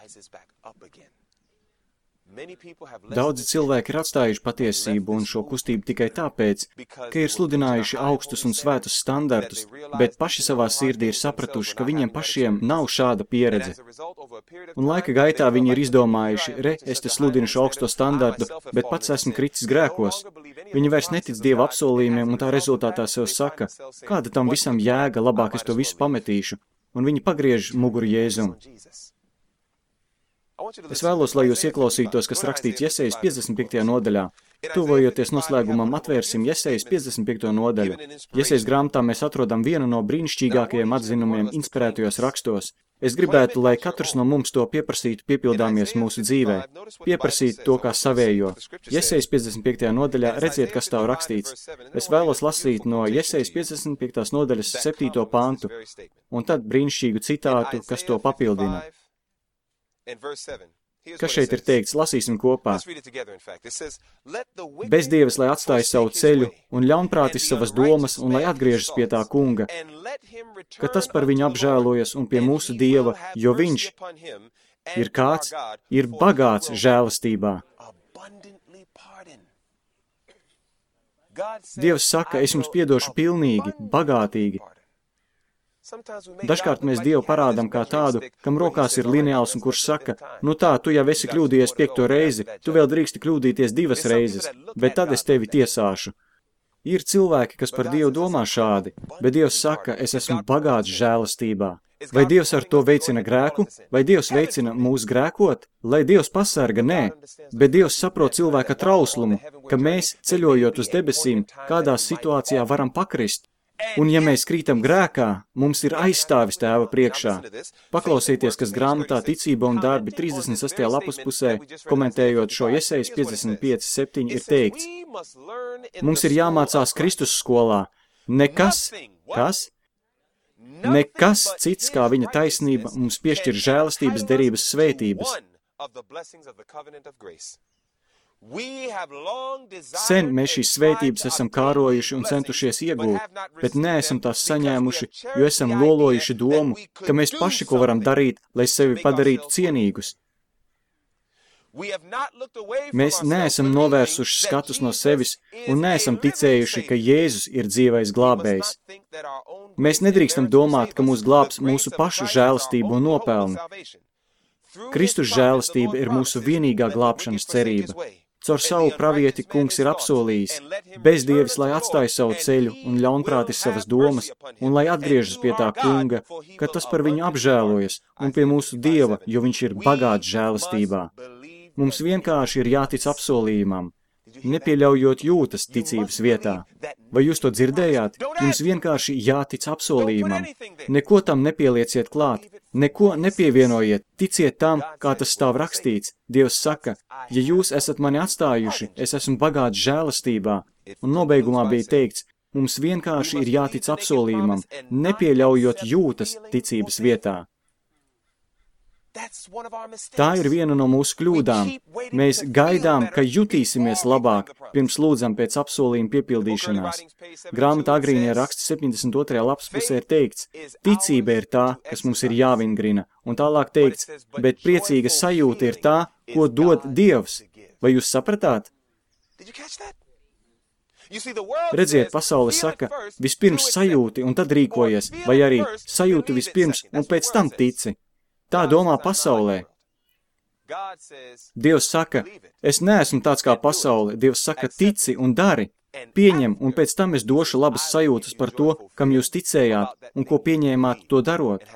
Daudzi cilvēki ir atstājuši patiesību un šo kustību tikai tāpēc, ka ir sludinājuši augstus un svētus standartus, bet paši savā sirdī ir sapratuši, ka viņiem pašiem nav šāda pieredze. Un laika gaitā viņi ir izdomājuši, es te sludinu šo augsto standartu, bet pats esmu kritis grēkos. Viņi vairs netic Dieva apsolījumiem un tā rezultātā sev saka, kāda tam visam jēga, labāk es to visu pametīšu, un viņi pagriež muguru Jēzum. Es vēlos, lai jūs ieklausītos, kas rakstīts Jesejas 55. nodaļā. Tuvojoties noslēgumam, atvērsim Jesejas 55. nodaļu. Jesejas grāmatā mēs atrodam vienu no brīnišķīgākajiem atzinumiem inspirētajos rakstos. Es gribētu, lai katrs no mums to pieprasītu piepildāmies mūsu dzīvē. Pieprasīt to kā savējo. Jesejas 55. nodaļā redziet, kas tā rakstīts. Es vēlos lasīt no Jesejas 55. nodaļas 7. pantu, un tad brīnišķīgu citātu, kas to papildina. Kas šeit ir teikts? Lasīsim kopā. Bezdievs, lai atstāj savu ceļu, un ļaunprātis savas domas, un lai atgriežas pie tā kunga, ka tas par viņu apžēlojas un pie mūsu Dieva, jo viņš ir kāds, ir bagāts žēlastībā. Dievs saka, es jums piedošu pilnīgi, bagātīgi. Dažkārt mēs Dievu parādam kā tādu, kam rokās ir lineāls un kurš saka, nu tā, tu jau esi kļūdījies 5. reizi, tu vēl drīksti kļūdīties 2 reizes, bet tad es tevi tiesāšu. Ir cilvēki, kas par Dievu domā šādi, bet Dievs saka, es esmu bagāts žēlastībā. Vai Dievs ar to veicina grēku? Vai Dievs veicina mūs grēkot? Lai Dievs pasarga, nē, bet Dievs saprot cilvēka trauslumu, ka mēs, ceļojot uz debesīm, kādā situācijā varam pakrist. Un ja mēs krītam grēkā, mums ir aizstāvis Tēva priekšā. Paklausieties, kas grāmatā Ticība un darbi 36. lapuspusē, komentējot šo esejas 55.7, ir teikts. Mums ir jāmācās Kristus skolā. Nekas cits kā viņa taisnība mums piešķir žēlastības derības svētības. Sen mēs šīs svētības esam kārojuši un centušies iegūt, bet neesam tās saņēmuši, jo esam lolojuši domu, ka mēs paši ko varam darīt, lai sevi padarītu cienīgus. Mēs neesam novērsuši skatus no sevis un neesam ticējuši, ka Jēzus ir dzīvais glābējs. Mēs nedrīkstam domāt, ka mūs glābs mūsu pašu žēlastību un nopelni. Kristus žēlastība ir mūsu vienīgā glābšanas cerība. Caur savu pravieti kungs ir apsolījis, bezdievis, lai atstāj savu ceļu un ļaunprātis savas domas, un lai atgriežas pie tā kunga, ka tas par viņu apžēlojas, un pie mūsu Dieva, jo viņš ir bagāts žēlastībā. Mums vienkārši ir jātic apsolījumam, nepieļaujot jūtas ticības vietā. Vai jūs to dzirdējāt? Jums vienkārši jātic apsolījumam. Neko tam nepielieciet klāt, neko nepievienojiet, ticiet tam, kā tas stāv rakstīts. Dievs saka, ja jūs esat mani atstājuši, es esmu bagāts žēlastībā. Un nobeigumā bija teikts, mums vienkārši ir jātic apsolījumam, nepieļaujot jūtas ticības vietā. Tā ir viena no mūsu kļūdām. Mēs gaidām, ka jutīsimies labāk, pirms lūdzam pēc apsolījuma piepildīšanās. Grāmatā agrīnie raksti 72. lapuspusē ir teikts, ticība ir tā, kas mums ir jāvingrina, un tālāk teikts, bet priecīga sajūta ir tā, ko dod Dievs. Vai jūs sapratāt? Redziet, pasaule saka, vispirms sajūti un tad rīkojies, vai arī sajūti vispirms un pēc tam tici. Tā domā pasaulē. Dievs saka, es neesmu tāds kā pasaule. Dievs saka, tici un dari, pieņem, un pēc tam es došu labas sajūtas par to, kam jūs ticējāt un ko pieņēmāt to darot.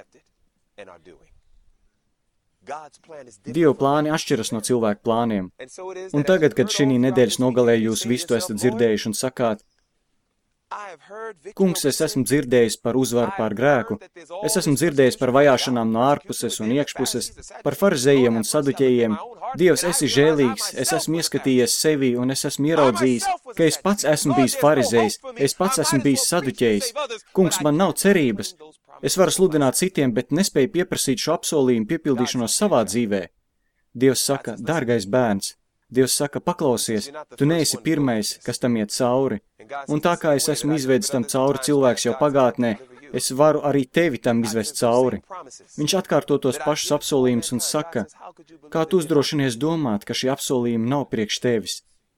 Dieva plāni atšķiras no cilvēku plāniem. Un tagad, kad šī nedēļas nogalē jūs visu to esat dzirdējuši un sakāt, Kungs, es esmu dzirdējis par uzvaru pār grēku, es esmu dzirdējis par vajāšanām no ārpuses un iekšpuses, par farizejiem un saduķējiem. Dievs, esi žēlīgs, es esmu ieskatījies sevī un es esmu ieraudzījis, ka es pats esmu bijis farizejs, es pats esmu bijis saduķējs. Kungs, man nav cerības. Es varu sludināt citiem, bet nespēju pieprasīt šo apsolījumu piepildīšanos savā dzīvē. Dievs saka, dārgais bērns. Dievs saka, paklausies, tu neesi pirmais, kas tam iet cauri. Un tā kā es esmu izvedis tam cauri cilvēks jau pagātnē, es varu arī tevi tam izvest cauri. Viņš atkārto tos pašus apsolījumus un saka, kā tu uzdrošinies domāt, ka šī apsolījuma nav priekš tevis?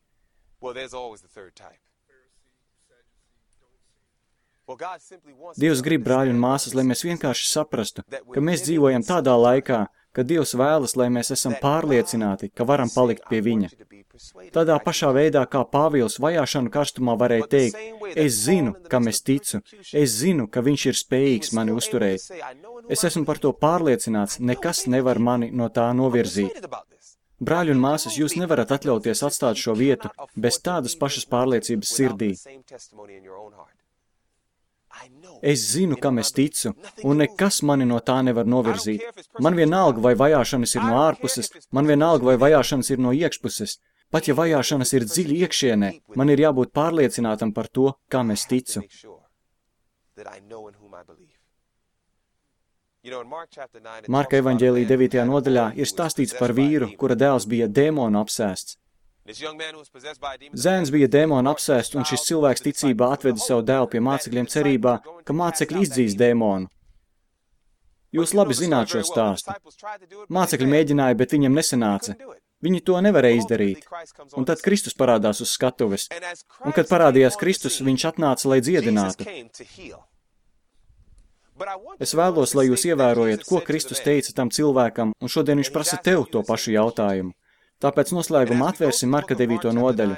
Dievs grib, brāļi un māsas, lai mēs vienkārši saprastu, ka mēs dzīvojam tādā laikā, ka Dievs vēlas, lai mēs esam pārliecināti, ka varam palikt pie viņa. Tādā pašā veidā, kā Pāvils vajāšanu karstumā varēja teikt, es zinu, kam es ticu, es zinu, ka viņš ir spējīgs mani uzturēt. Es esmu par to pārliecināts, nekas nevar mani no tā novirzīt. Brāļi un māsas, jūs nevarat atļauties atstāt šo vietu bez tādas pašas pārliecības sirdī. Es zinu, kam es ticu, un nekas mani no tā nevar novirzīt. Man vienalga, vai vajāšanas ir no ārpuses, man vienalga, vai vajāšanas ir no iekšpuses. Pat ja vajāšanas ir dziļi iekšienē, man ir jābūt pārliecinātam par to, kam es ticu. Marka evaņģēlija 9. nodaļā ir stāstīts par vīru, kura dēls bija dēmonu apsēsts. Zēns bija dēmonu apsēsts, un šis cilvēks ticībā atveda savu dēlu pie mācekļiem cerībā, ka mācekļi izdzīs dēmonu. Jūs labi zināt šo stāstu. Mācekļi mēģināja, bet viņiem nesanāca. Viņi to nevarēja izdarīt. Un tad Kristus parādās uz skatuves. Un kad parādījās Kristus, viņš atnāca, lai dziedinātu. Es vēlos, lai jūs ievērojat, ko Kristus teica tam cilvēkam, un šodien viņš prasa tev to pašu jautājumu. Tāpēc noslēgumā atvērsim Marka 9. nodaļu.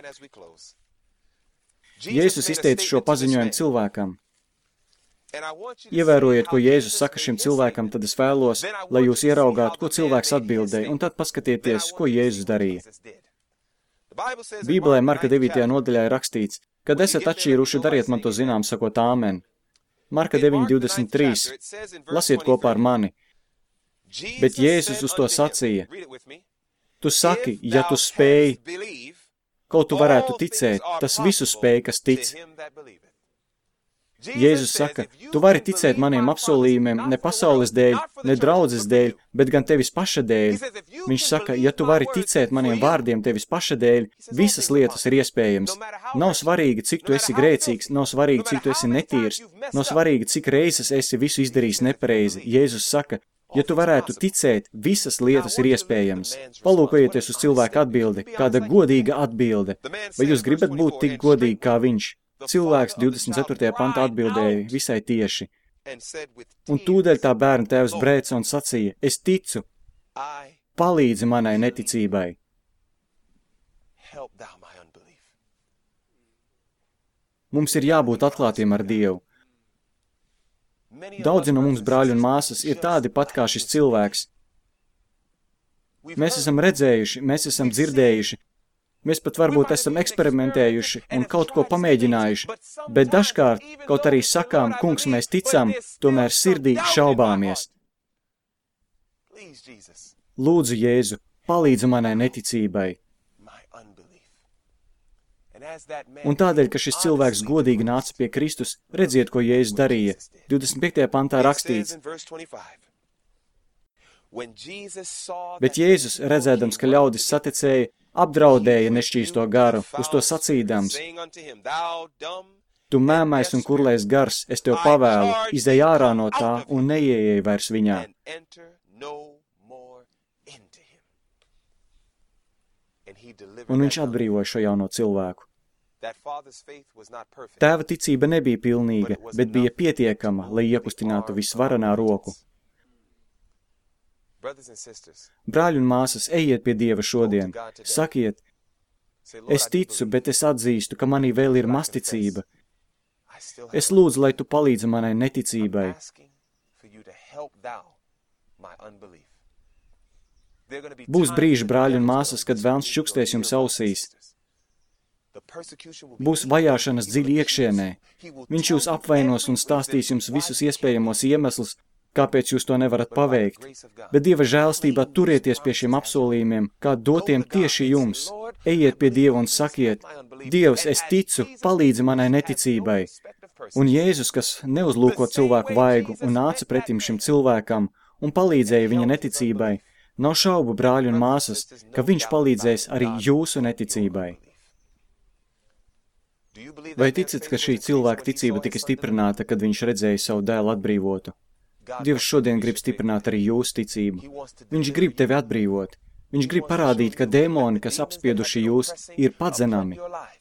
Jēzus izteica šo paziņojumu cilvēkam. Ievērojiet, ko Jēzus saka šim cilvēkam, tad es vēlos, lai jūs ieraugātu, ko cilvēks atbildēja, un tad paskatieties, ko Jēzus darīja. Bībelē Marka 9. nodaļā ir rakstīts, kad esat atšķīruši, dariet man to zinām, sakot āmen. Marka 9.23. Lasiet kopā ar mani. Bet Jēzus uz to sacīja. Tu saki, ja tu spēj, kaut tu varētu ticēt, tas visu spēj, kas tic. Jēzus saka, tu vari ticēt maniem apsolījumiem ne pasaules dēļ, ne draudzes dēļ, bet gan tevis paša dēļ. Viņš saka, ja tu vari ticēt maniem vārdiem tevis paša dēļ, visas lietas ir iespējams. Nav svarīgi, cik tu esi grēcīgs, nav svarīgi, cik tu esi netīrs, nav svarīgi, cik reizes esi visu izdarījis nepareizi. Jēzus saka, ja tu varētu ticēt, visas lietas ir iespējams. Palūkojieties uz cilvēku atbildi, kāda godīga atbilde. Vai jūs gribat būt tik godīgi kā viņš? Cilvēks 24. pantā atbildēja visai tieši. Un tūdaļ tā bērna tēvs brēca un sacīja, es ticu, palīdzi manai neticībai. Mums ir jābūt atklātiem ar Dievu. Daudzi no mums, brāļi un māsas, ir tādi pat kā šis cilvēks. Mēs esam redzējuši, mēs esam dzirdējuši, mēs pat varbūt esam eksperimentējuši un kaut ko pamēģinājuši, bet dažkārt, kaut arī sakām, kungs, mēs ticam, tomēr sirdī šaubāmies. Lūdzu, Jēzu, palīdzi manai neticībai. Un tādēļ, ka šis cilvēks godīgi nāca pie Kristus, redziet, ko Jēzus darīja. 25. pantā rakstīts. Bet Jēzus, redzēdams, ka ļaudis saticēja, apdraudēja nešķīsto garu, uz to sacīdams. Tu mēmais un kurlais gars, es tev pavēlu, izej ārā no tā un neieej vairs viņā. Un viņš atbrīvoja šo jauno cilvēku. Tēva ticība nebija pilnīga, bet bija pietiekama, lai iekustinātu visvarenā roku. Brāļi un māsas, ejiet pie Dieva šodien. Sakiet, es ticu, bet es atzīstu, ka manī vēl ir mazticība. Es lūdzu, lai tu palīdzi manai neticībai. Būs brīži, brāļi un māsas, kad velns čukstēs jums ausīs. Būs vajāšanas dziļi iekšienē. Viņš jūs apvainos un stāstīs jums visus iespējamos iemeslus, kāpēc jūs to nevarat paveikt. Bet Dieva žēlstībā turieties pie šiem apsolījumiem, kā dotiem tieši jums. Ejiet pie Dieva un sakiet, Dievs, es ticu, palīdzi manai neticībai. Un Jēzus, kas neuzlūko cilvēku vaigu un nāca pretim šim cilvēkam un palīdzēja viņa neticībai, nav šaubu, brāļi un māsas, ka viņš palīdzēs arī jūsu neticībai. Vai ticat, ka šī cilvēka ticība tika stiprināta, kad viņš redzēja savu dēlu atbrīvotu? Dievs šodien grib stiprināt arī jūsu ticību. Viņš grib tevi atbrīvot. Viņš grib parādīt, ka dēmoni, kas apspieduši jūs, ir padzenami.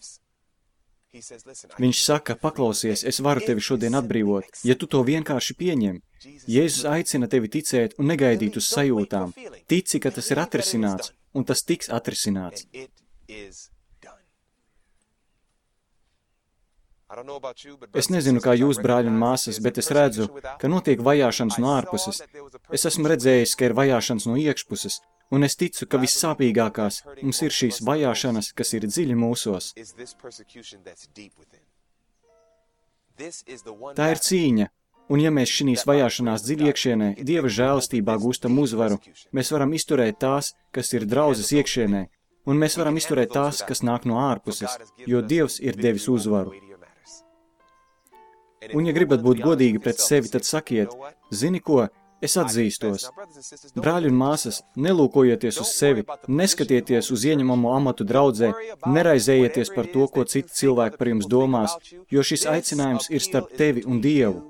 Viņš saka, paklausies, es varu tevi šodien atbrīvot, ja tu to vienkārši pieņem. Jēzus aicina tevi ticēt un negaidīt uz sajūtām. Tici, ka tas ir atrisināts, un tas tiks atrisināts. Es nezinu, kā jūs, brāļi un māsas, bet es redzu, ka notiek vajāšanas no ārpuses. Es esmu redzējis, ka ir vajāšanas no iekšpuses, un es ticu, ka vissāpīgākās mums ir šīs vajāšanas, kas ir dziļi mūsos. Tā ir cīņa, un ja mēs šīs vajāšanās dziļi iekšienē, Dieva žēlastībā gūstam uzvaru, mēs varam izturēt tās, kas ir draudzes iekšienē, un mēs varam izturēt tās, kas nāk no ārpuses, jo Dievs ir devis uzvaru. Un, ja gribat būt godīgi pret sevi, tad sakiet, zini ko, es atzīstos. Brāļi un māsas, nelūkojieties uz sevi, neskatieties uz ieņemamo amatu draudzē, neraizējieties par to, ko citi cilvēki par jums domās, jo šis aicinājums ir starp tevi un Dievu.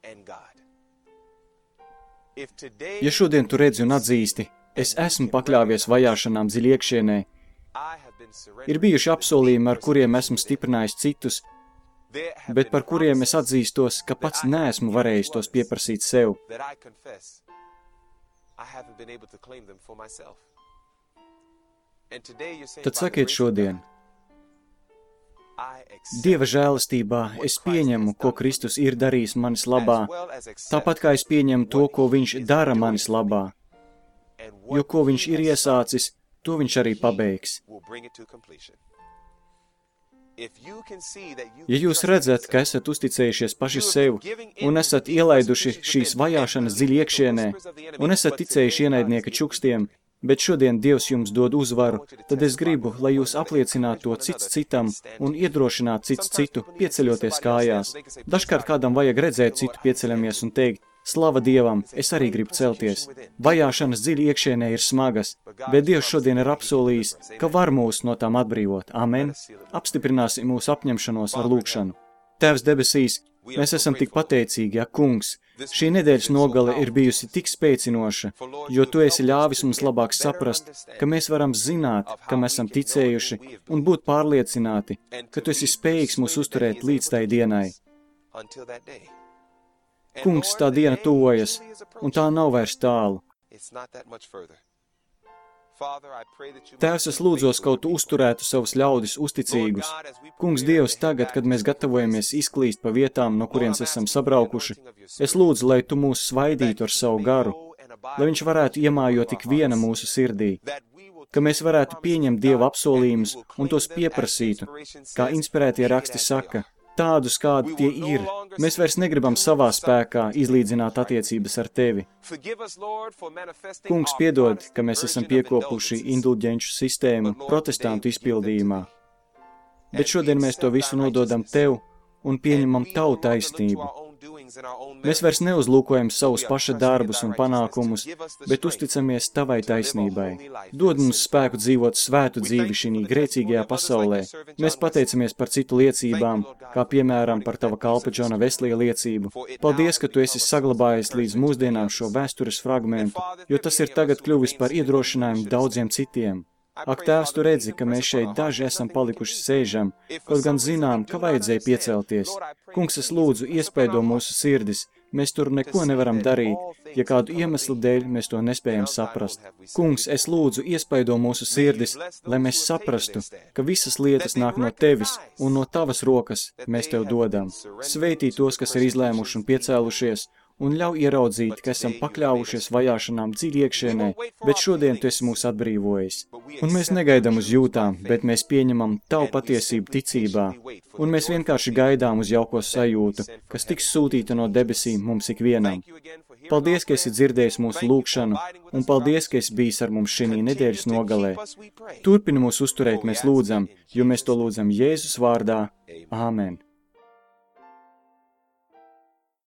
Ja šodien tu redzi un atzīsti, es esmu pakļāvies vajāšanām dziļi iekšienē, ir bijuši apsolījumi, ar kuriem esmu stiprinājis citus, bet par kuriem es atzīstos, ka pats neesmu varējis tos pieprasīt sev. Tad sakiet šodien, Dieva žēlastībā es pieņemu, ko Kristus ir darījis manis labā, tāpat kā es pieņemu to, ko viņš dara manis labā, jo ko viņš ir iesācis, to viņš arī pabeigs. Ja jūs redzat, ka esat uzticējušies paši sev un esat ielaiduši šīs vajāšanas dziļi iekšienē un esat ticējuši ienaidnieka čukstiem, bet šodien Dievs jums dod uzvaru, tad es gribu, lai jūs apliecinātu to cits citam un iedrošinātu cits citu, pieceļoties kājās. Dažkārt kādam vajag redzēt citu pieceļamies un teikt, slava Dievam, es arī gribu celties. Vajāšanas dziļi iekšienē ir smagas, bet Dievs šodien ir apsolījis, ka var mūs no tām atbrīvot. Amen. Apstiprināsim mūsu apņemšanos ar lūgšanu. Tēvs debesīs, mēs esam tik pateicīgi, ja kungs, šī nedēļas nogale ir bijusi tik spēcinoša, jo tu esi ļāvis mums labāk saprast, ka mēs varam zināt, kam esam ticējuši un būt pārliecināti, ka tu esi spējīgs mūs uzturēt līdz tai dienai. Kungs, tā diena tuvojas, un tā nav vairs tālu. Tēvs, es lūdzos, kaut tu uzturētu savus ļaudis uzticīgus. Kungs Dievs, tagad, kad mēs gatavojamies izklīst pa vietām, no kurienes esam sabraukuši, es lūdzu, lai tu mūs svaidītu ar savu garu, lai viņš varētu iemājot tik viena mūsu sirdī, ka mēs varētu pieņemt Dieva apsolījumus un tos pieprasītu, kā inspirētie raksti saka, tādus, kādi tie ir. Mēs vairs negribam savā spēkā izlīdzināt attiecības ar tevi. Kungs, piedod, ka mēs esam piekopuši indulģenču sistēmu protestantu izpildījumā, bet šodien mēs to visu nododam tev un pieņemam tavu taisnību. Mēs vairs neuzlūkojam savus paša darbus un panākumus, bet uzticamies tavai taisnībai. Dod mums spēku dzīvot svētu dzīvi šī grēcīgajā pasaulē. Mēs pateicamies par citu liecībām, kā piemēram par tava kalpa Džona Veslija liecību. Paldies, ka tu esi saglabājis līdz mūsdienām šo vēstures fragmentu, jo tas ir tagad kļuvis par iedrošinājumu daudziem citiem. Ak, Tēvs, tu redzi, ka mēs šeit daži esam palikuši sēžam, kaut gan zinām, ka vajadzēja piecelties. Kungs, es lūdzu, iespaido mūsu sirdis. Mēs tur neko nevaram darīt, ja kādu iemeslu dēļ mēs to nespējam saprast. Kungs, es lūdzu, iespaido mūsu sirdis, lai mēs saprastu, ka visas lietas nāk no tevis un no tavas rokas mēs tev dodam. Sveitī tos, kas ir izlēmuši un piecēlušies, un ļauj ieraudzīt, ka esam pakļāvušies vajāšanām dziļi iekšienē, bet šodien tu esi mūs atbrīvojis. Un mēs negaidām uz jūtām, bet mēs pieņemam tavu patiesību ticībā, un mēs vienkārši gaidām uz jauko sajūtu, kas tiks sūtīta no debesīm mums ikvienam. Paldies, ka esi dzirdējis mūsu lūgšanu, un paldies, ka esi bijis ar mums šī nedēļas nogalē. Turpini mūs uzturēt, mēs lūdzam, jo mēs to lūdzam Jēzus vārdā. Āmen.